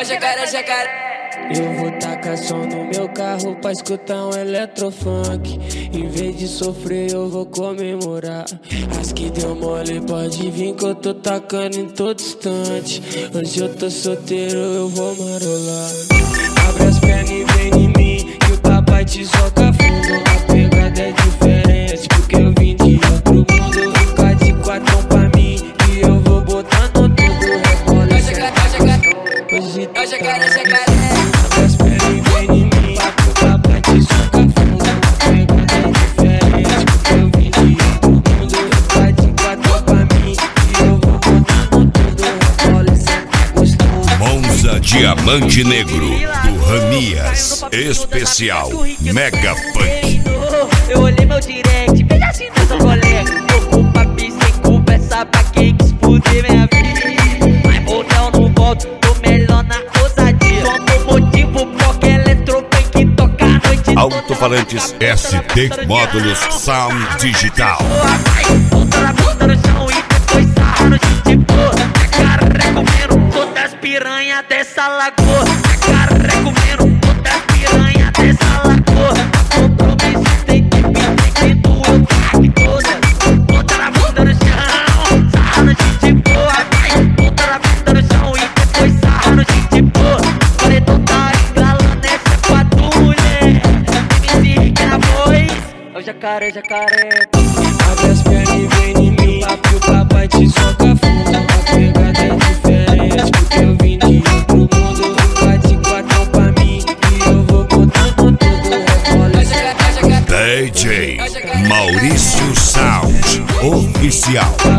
Ó jacaré, jacaré. Eu vou tacar som no meu carro pra escutar um eletrofunk. Em vez de sofrer eu vou comemorar. As que deu mole pode vir que eu tô tacando em todo instante. Hoje eu tô solteiro, eu vou marolar. Abre as pernas e vem em mim, que o papai te soca fundo. A pegada é diferente, porque eu vim de outro mundo. Fica de quatro pra mim, e eu vou botando tudo. Rebola essa hoje Ó jacaré, jacaré. abre as pernas e vem em mim, que o papai te soca fundo. A pegada é diferente, porque eu vim de outro mundo. Fica de quatro pra mim, e eu vou botando tudo. Rebola essa gostoso. Monza Diamante Negro, do Ranias, especial Mega Funk. Eu olhei meu direct, veja assim nessa colega. Tô com papi sem conversa pra quem quis fuder minha vida. Mas voltão não volto, tô melhor na ousadia. Só motivo porque eletrofunk toca a noite toda. Alto-falantes ST Módulos Sound Digital. Volta na bunda no chão e depois sarra no chute, porra. Jacaré comendo todas as piranhas dessa lagoa. Jacaré comendo todas as piranhas dessa lagoa. Compromisso tem que vir, tem que doer o carro toda. Volta na bunda no chão, sarra no chute, porra. Volta na bunda no chão e depois sarra no chute, porra. Paredão tá engalando essa quatro mulher. MC Rick na voz, é o jacaré, jacaré. Abre as pernas e vem em mim, que o papai te soca fundo. A pegada é diferente, porque eu vim de outro mundo. Fica de quatro pra mim, e eu vou botando tudo. Rebola essa DJ Maurício Sound Oficial.